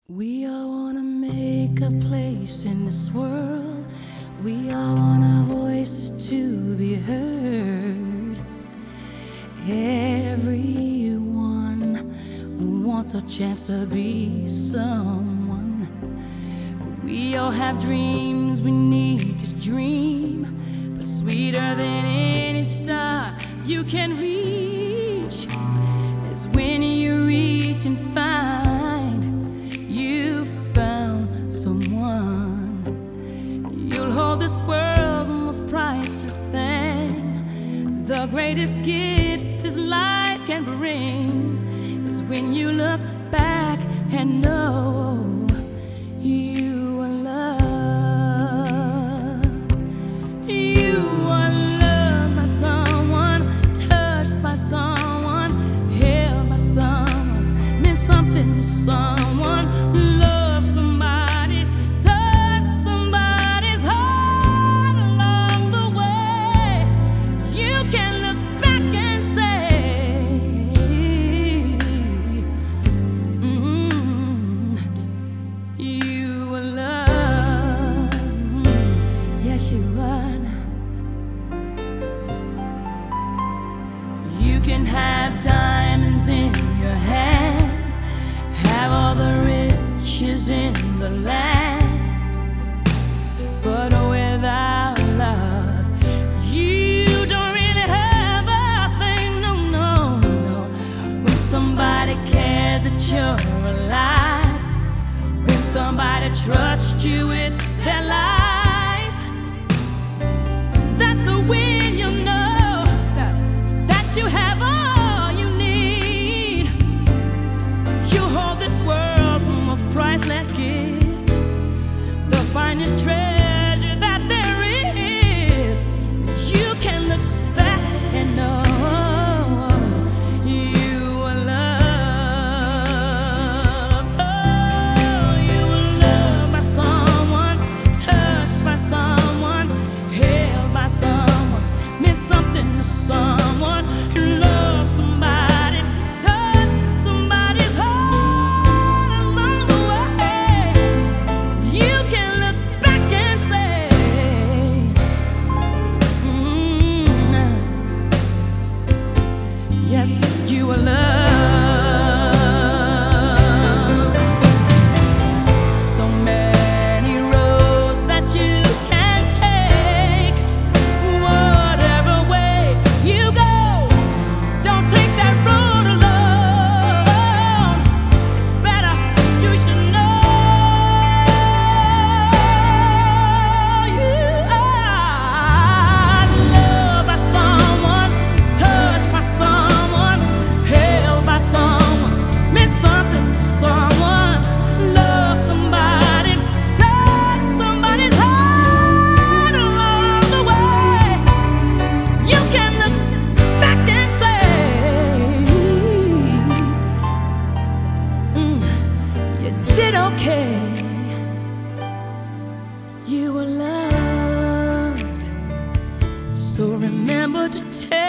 We all wanna make a place in this world. We all want our voices to be heard. Everyone wants a chance to be someone. We all have dreams we need to dream, but sweeter than any star you can reach is when you reach and find you found someone. You'll hold this world's most priceless thing. The greatest gift this life can bring is when you look back and know you are loved. You are loved by someone, touched by someone, held by someone, meant something to someone. Love somebody, touch somebody's heart along the way. You can look back and say, you are loved. Yes, you are. You can have diamonds in your hands, have all the riches in the land, but without love, you don't really have a thing. No, no, no. When somebody cares that you're alive, when somebody trusts you with their life, that's when you know that you have all you need. You hold this world's most priceless gift, the finest treasure that there is. You can look back and know you are loved. Oh, you are loved by someone, touched by someone, held by someone, meant something to someone. Love somebody, touch somebody's heart along the way. You can look back and say, yes, you are loved. So many roads that you can take, whatever way you go, don't take that road alone. It's better you should know you are loved by someone, touched by someone, held by someone, meant something to someone. Love somebody, touch somebody's heart along the way. You can look back and say, you did okay. You were loved. So remember to tell